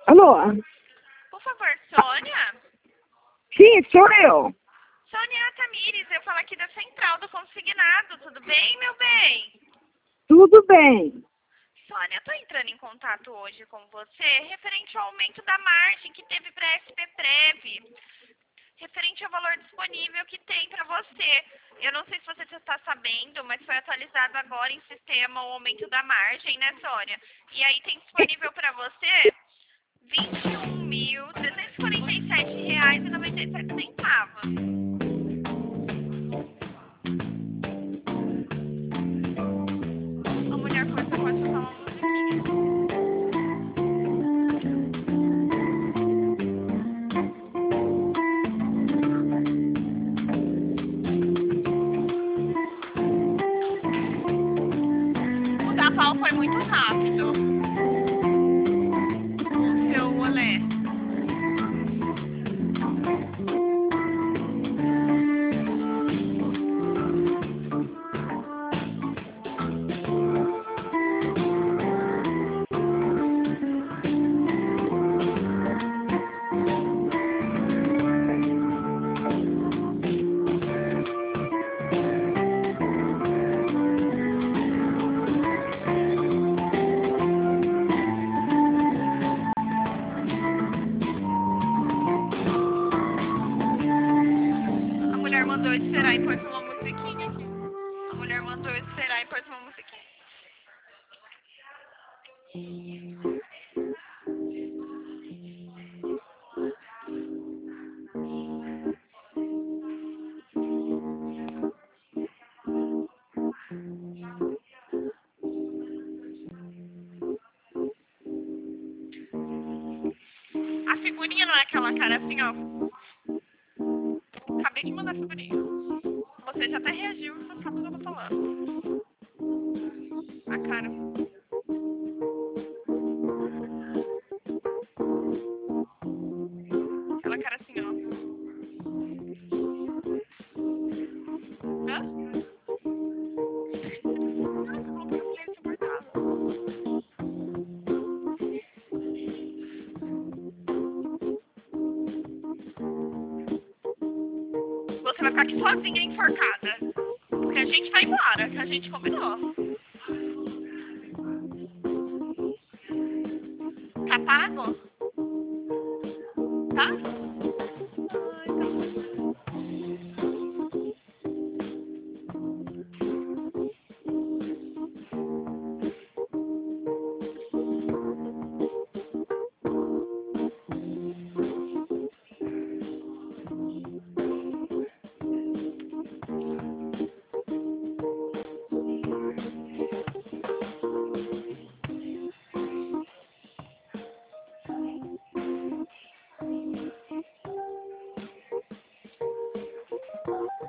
Alô? Por favor, Sônia? Sim, sou eu. Sônia Tamires, eu falo aqui da Central do Consignado. Tudo bem, meu bem? Tudo bem. Sônia, eu tô entrando em contato hoje com você referente ao aumento da margem que teve para a SP Prev. Referente ao valor disponível que tem para você. Eu não sei se você já está sabendo, mas foi atualizado agora em sistema o aumento da margem, né, Sônia? E aí tem disponível para você R$ 21.347,97. A mulher começou a escutar uma musiquinha. O da Val foi muito rápido. O seu olé. A mulher mandou eu esperar e pôs uma musiquinha aqui. A mulher mandou eu esperar e pôs uma musiquinha. A figurinha não é aquela cara assim, ó. Acabei de mandar a figurinha. Você já até reagiu, você sabe o que eu tô falando. A cara. Aquela cara assim, ó. Hã? Ah, você falou que eu mulher insuportável. Você vai ficar aqui sozinha enforcada. Porque a gente vai embora, que a gente combinou. Tá pago? Tá?